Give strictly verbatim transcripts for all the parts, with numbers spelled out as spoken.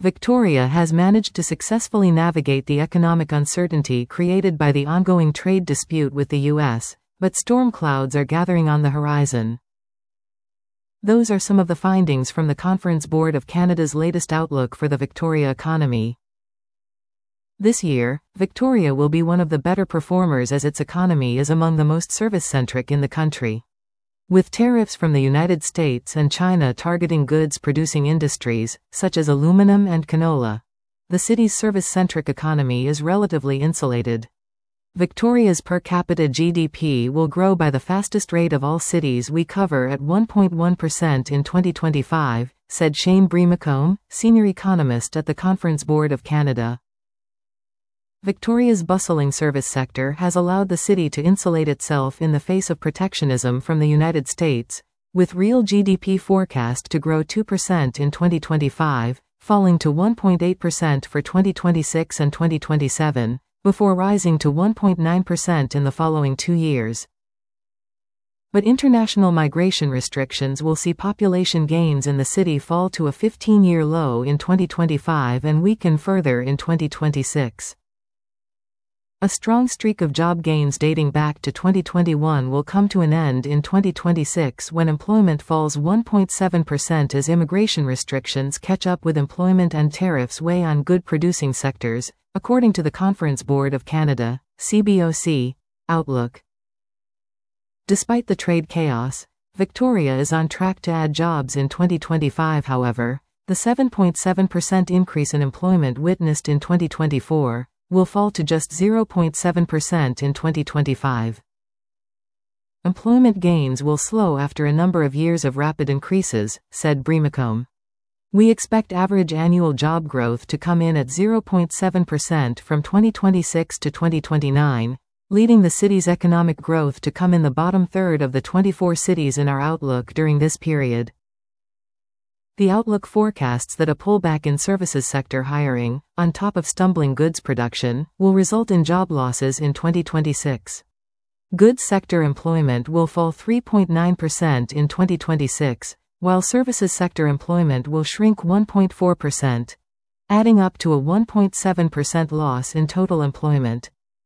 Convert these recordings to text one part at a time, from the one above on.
Victoria has managed to successfully navigate the economic uncertainty created by the ongoing trade dispute with the U S, but storm clouds are gathering on the horizon. Those are some of the findings from the Conference Board of Canada's latest outlook for the Victoria economy. This year, Victoria will be one of the better performers as its economy is among the most service-centric in the country. With tariffs from the United States and China targeting goods-producing industries, such as aluminum and canola, the city's service-centric economy is relatively insulated. Victoria's per capita G D P will grow by the fastest rate of all cities we cover at one point one percent in twenty twenty-five, said Shane Brimacombe, senior economist at the Conference Board of Canada. Victoria's bustling service sector has allowed the city to insulate itself in the face of protectionism from the United States, with real G D P forecast to grow two percent in twenty twenty-five, falling to one point eight percent for twenty twenty-six and twenty twenty-seven, before rising to one point nine percent in the following two years. But international migration restrictions will see population gains in the city fall to a fifteen-year low in twenty twenty-five and weaken further in twenty twenty-six. A strong streak of job gains dating back to twenty twenty-one will come to an end in twenty twenty-six when employment falls one point seven percent as immigration restrictions catch up with employment and tariffs weigh on good-producing sectors, according to the Conference Board of Canada, C B O C, outlook. Despite the trade chaos, Victoria is on track to add jobs in twenty twenty-five. However, the seven point seven percent increase in employment witnessed in twenty twenty-four will fall to just zero point seven percent in twenty twenty-five. Employment gains will slow after a number of years of rapid increases, said Brimacombe. We expect average annual job growth to come in at zero point seven percent from twenty twenty-six to twenty twenty-nine, leading the city's economic growth to come in the bottom third of the twenty-four cities in our outlook during this period. The outlook forecasts that a pullback in services sector hiring, on top of stumbling goods production, will result in job losses in twenty twenty-six. Goods sector employment will fall three point nine percent in twenty twenty-six, while services sector employment will shrink one point four percent, adding up to a one point seven percent loss in total employment.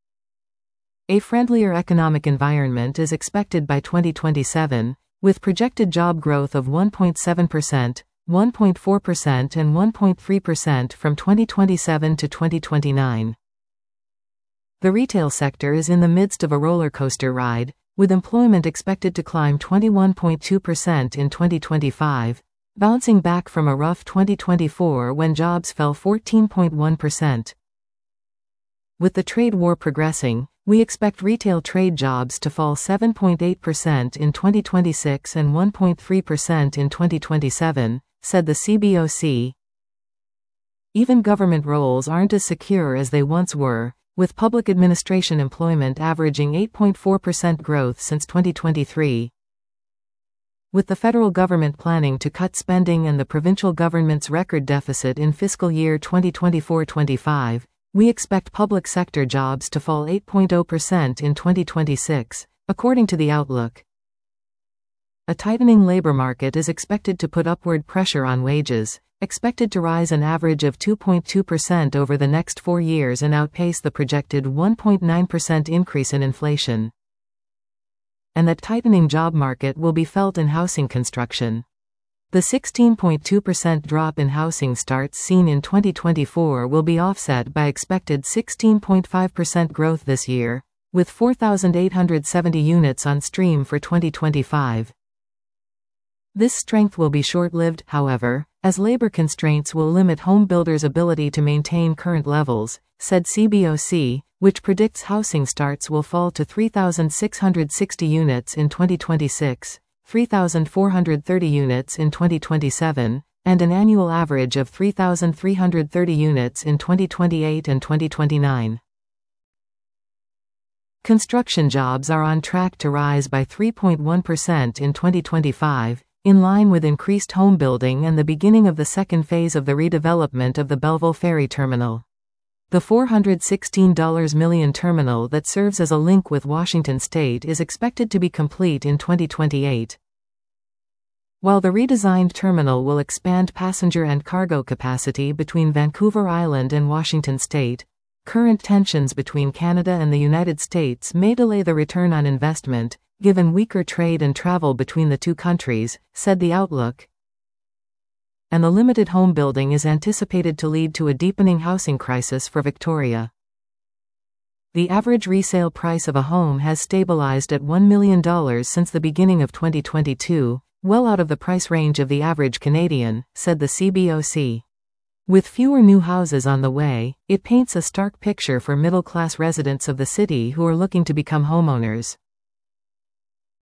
A friendlier economic environment is expected by twenty twenty-seven, with projected job growth of one point seven percent, one point four percent and one point three percent from twenty twenty-seven to twenty twenty-nine. The retail sector is in the midst of a roller coaster ride, with employment expected to climb twenty-one point two percent in twenty twenty-five, bouncing back from a rough twenty twenty-four when jobs fell fourteen point one percent. With the trade war progressing, we expect retail trade jobs to fall seven point eight percent in twenty twenty-six and one point three percent in twenty twenty-seven, said the C B O C. Even government roles aren't as secure as they once were, with public administration employment averaging eight point four percent growth since twenty twenty-three. With the federal government planning to cut spending and the provincial government's record deficit in fiscal year twenty twenty-four twenty-five, we expect public sector jobs to fall eight point zero percent in twenty twenty-six, according to the outlook. A tightening labor market is expected to put upward pressure on wages, expected to rise an average of two point two percent over the next four years and outpace the projected one point nine percent increase in inflation. And that tightening job market will be felt in housing construction. The sixteen point two percent drop in housing starts seen in twenty twenty-four will be offset by expected sixteen point five percent growth this year, with four thousand eight hundred seventy units on stream for twenty twenty-five. This strength will be short-lived, however, as labor constraints will limit home builders' ability to maintain current levels, said C B O C, which predicts housing starts will fall to three thousand six hundred sixty units in twenty twenty-six, three thousand four hundred thirty units in twenty twenty-seven, and an annual average of three thousand three hundred thirty units in twenty twenty-eight and twenty twenty-nine. Construction jobs are on track to rise by three point one percent in twenty twenty-five, in line with increased home building and the beginning of the second phase of the redevelopment of the Belleville Ferry Terminal. The four hundred sixteen million dollars terminal that serves as a link with Washington State is expected to be complete in twenty twenty-eight. While the redesigned terminal will expand passenger and cargo capacity between Vancouver Island and Washington State, current tensions between Canada and the United States may delay the return on investment, given weaker trade and travel between the two countries, said the Outlook. And the limited home building is anticipated to lead to a deepening housing crisis for Victoria. The average resale price of a home has stabilized at one million dollars since the beginning of twenty twenty-two, well out of the price range of the average Canadian, said the C B O C. With fewer new houses on the way, it paints a stark picture for middle-class residents of the city who are looking to become homeowners.